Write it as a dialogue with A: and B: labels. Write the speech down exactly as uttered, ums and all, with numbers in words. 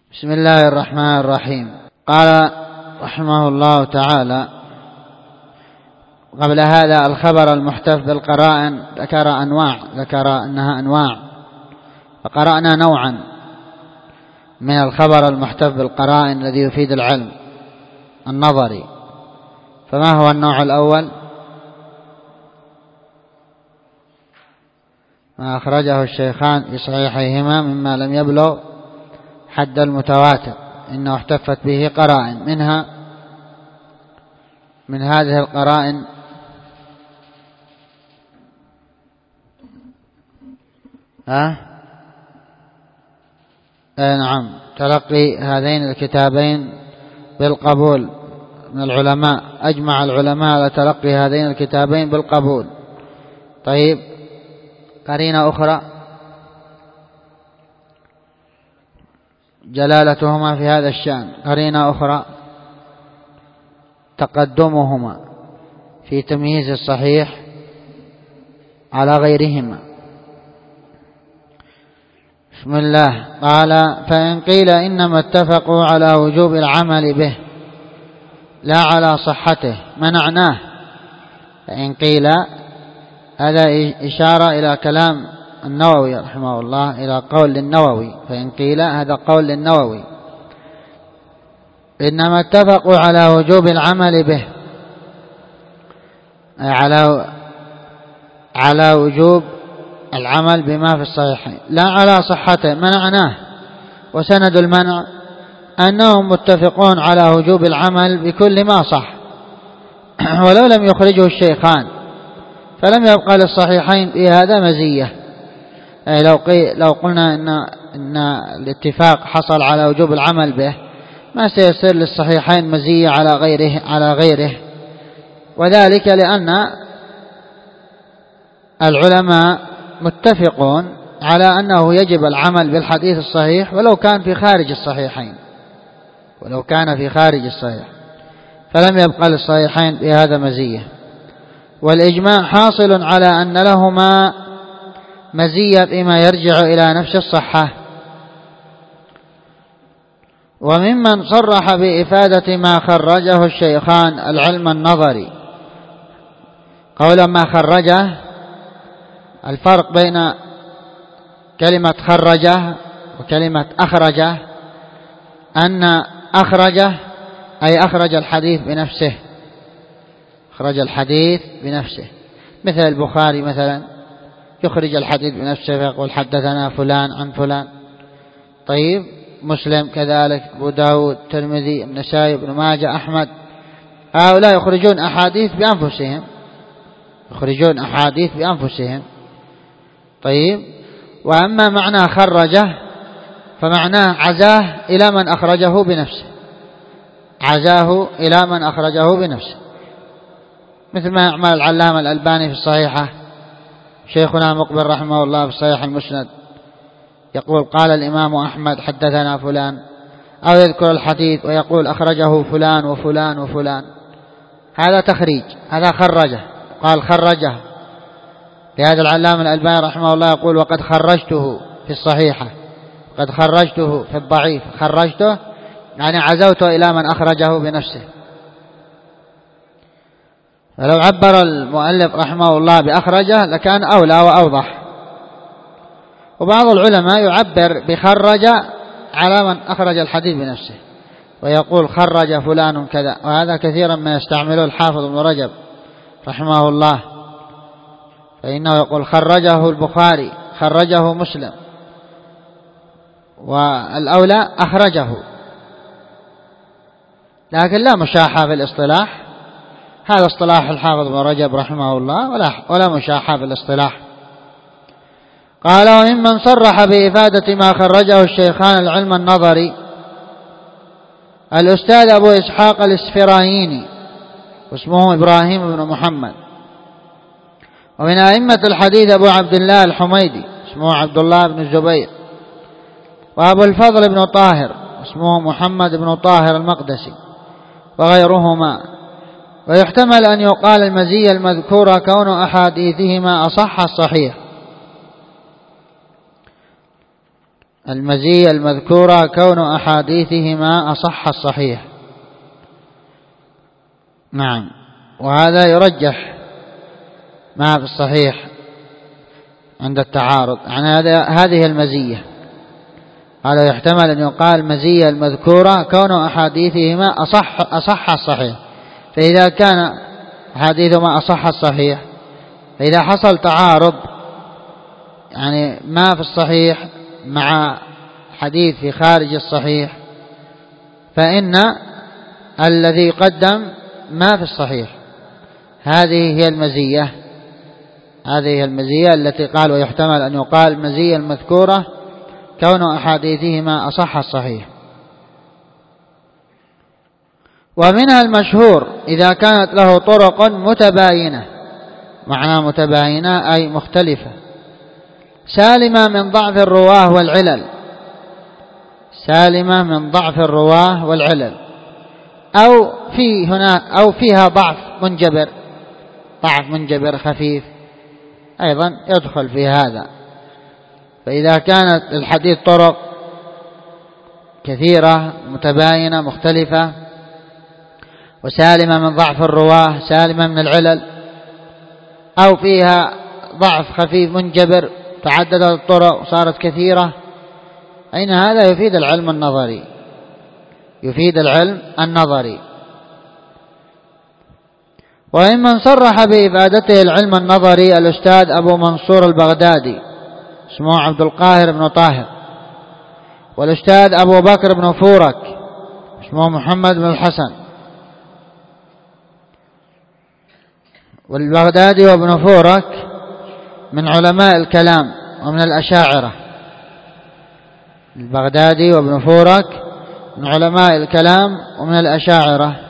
A: بسم الله الرحمن الرحيم. قال رحمه الله تعالى قبل هذا الخبر المحتف بالقرائن ذكر أنواع ذكر أنها أنواع فقرأنا نوعا من الخبر المحتف بالقرائن الذي يفيد العلم النظري. فما هو النوع الأول؟ ما أخرجه الشيخان في صحيحيهما مما لم يبلغ حد المتواتر إنه احتفت به قرائن، منها من هذه القرائن ها أه؟ نعم تلقي هذين الكتابين بالقبول من العلماء، أجمع العلماء على تلقي هذين الكتابين بالقبول. طيب قرينة أخرى جلالتهما في هذا الشأن، قرينة أخرى تقدمهما في تمييز الصحيح على غيرهما. بسم الله. قال فإن قيل إنما اتفقوا على وجوب العمل به لا على صحته منعناه. فإن قيل هذا إشارة إلى كلام النووي رحمه الله، إلى قول النووي. فإن قيل هذا قول النووي إنما اتفقوا على وجوب العمل به، أي على على وجوب العمل بما في الصحيحين لا على صحته منعناه. وسند المنع أنهم متفقون على وجوب العمل بكل ما صح ولو لم يخرجه الشيخان، فلم يبقى للصحيحين في هذا مزية. أي لو, لو قلنا إن, إن الاتفاق حصل على وجوب العمل به ما سيصير للصحيحين مزية على غيره على غيره وذلك لأن العلماء متفقون على أنه يجب العمل بالحديث الصحيح ولو كان في خارج الصحيحين ولو كان في خارج الصحيح فلم يبقى للصحيحين بهذا مزية. والإجماع حاصل على أن لهما مزية فيما يرجع إلى نفس الصحة. وممن صرح بإفادة ما خرجه الشيخان العلم النظري قولا ما خرجه، الفرق بين كلمة خرجه وكلمة أخرجه أن أخرجه أي أخرج الحديث بنفسه، أخرج الحديث بنفسه، مثل البخاري مثلا يخرج الحديث بنفسه فيقول حدثنا فلان عن فلان. طيب مسلم كذلك، أبو داود، الترمذي، النسائي، ابن ماجه، أحمد، هؤلاء يخرجون أحاديث بأنفسهم يخرجون أحاديث بأنفسهم. طيب وأما معنى خرجه فمعناه عزاه إلى من أخرجه بنفسه عزاه إلى من أخرجه بنفسه، مثل ما يعمل العلامة الألباني في الصحيحة، شيخنا مقبل رحمه الله في الصحيح المسند يقول قال الإمام أحمد حدثنا فلان، أو يذكر الحديث ويقول أخرجه فلان وفلان وفلان، هذا تخريج، هذا خرجه، قال خرجه. لهذا العلامة الألباني رحمه الله يقول وقد خرجته في الصحيحة، قد خرجته في الضعيف، خرجته يعني عزوته إلى من أخرجه بنفسه. فلو عبر المؤلف رحمه الله بأخرجه لكان أولى وأوضح. وبعض العلماء يعبر بخرج على من أخرج الحديث بنفسه ويقول خرج فلان كذا، وهذا كثيرا ما يستعمله الحافظ ابن رجب رحمه الله، فإنه يقول خرجه البخاري، خرجه مسلم، والأولى أخرجه، لكن لا مشاحة في الاصطلاح، هذا اصطلاح الحافظ ابن رجب رحمه الله ولا, ولا مشاحة في الاصطلاح. قال وممن صرح بإفادة ما خرجه الشيخان العلم النظري الأستاذ أبو إسحاق الإسفرايني واسمه إبراهيم بن محمد. ومن أئمة الحديث أبو عبد الله الحميدي اسمه عبد الله بن الزبير، وأبو الفضل بن طاهر اسمه محمد بن طاهر المقدسي وغيرهما. ويحتمل أن يقال المزية المذكورة كون أحاديثهما أصح الصحيح، المزية المذكورة كون أحاديثهما أصح الصحيح. نعم، وهذا يرجح ما في الصحيح عند التعارض عن هذه المزية. هذا يحتمل أن يقال مزية المذكورة كون أحاديثهما أصح أصح الصحيح، فإذا كان أحاديثهما أصح الصحيح، فإذا حصل تعارض يعني ما في الصحيح مع حديث في خارج الصحيح، فإن الذي يقدم ما في الصحيح. هذه هي المزية، هذه هي المزية التي قال ويحتمل أن يقال مزية المذكورة كون أحاديثهما أصح الصحيح. ومنها المشهور إذا كانت له طرق متباينة، معنى متباينة أي مختلفة، سالمة من ضعف الرواه والعلل، سالمة من ضعف الرواه والعلل، أو في هناك أو فيها ضعف منجبر، ضعف منجبر خفيف أيضا يدخل في هذا. فإذا كانت الحديث طرق كثيرة متباينة مختلفة وسالمة من ضعف الرواه، سالمة من العلل، أو فيها ضعف خفيف منجبر، تعددت الطرق وصارت كثيرة، أين هذا يفيد العلم النظري، يفيد العلم النظري. وممن صرح بإفادته العلم النظري الأستاذ أبو منصور البغدادي اسمه عبد القاهر بن طاهر، والأستاذ أبو بكر بن فورك اسمه محمد بن الحسن. والبغدادي وابن فورك من علماء الكلام ومن الأشاعرة، البغدادي وابن فورك من علماء الكلام ومن الأشاعرة.